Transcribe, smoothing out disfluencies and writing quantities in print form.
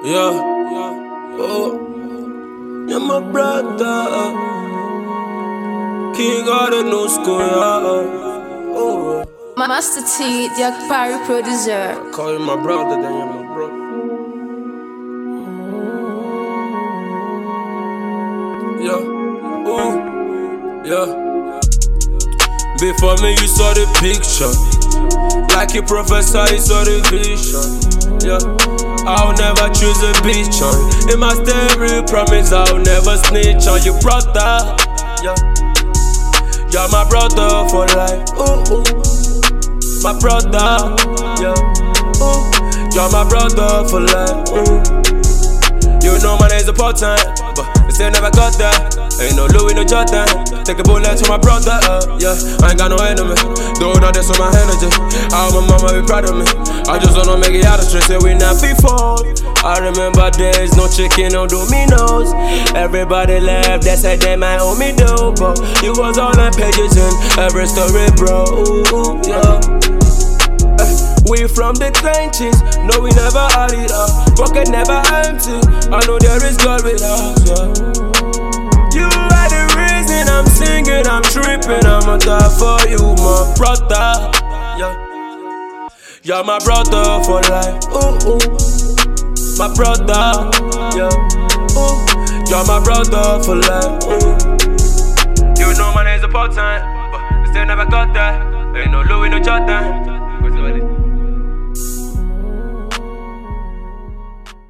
Yeah, oh, you're my brother, king of the new school, yeah. Oh, Master T, the Akpari producer. I call you my brother, then you're my brother. Yeah, ooh, yeah. Before me, you saw the picture. Like a professor, you saw the vision. Yeah. I'll never choose a bitch on. In my stereo, promise I'll never snitch on your brother. Yeah. You're my brother for life. Ooh, ooh. My brother. Yeah. Ooh. You're my brother for life. Ooh. You know my name's important, but I still never got that. Ain't no Louis, no Jordan. Take a bullet to my brother, yeah. I ain't got no enemy. Doing all this with my energy. How my mama be proud of me. I just wanna make it out of stress, we not before. I remember days, no chicken, no dominoes. Everybody left, they said they might owe me dough, but you was all on pages in every story, bro. Ooh, yeah. We from the trenches, no we never had it up. Pocket never empty, I know there is God with us, yeah. You are the reason I'm singing, I'm tripping, I'ma die for you, my brother, yeah. You're my brother for life, ooh, ooh. My brother, yeah, ooh. You're my brother for life, ooh. You know my name's important, but I still never got that. Ain't no Louis, no Jordan.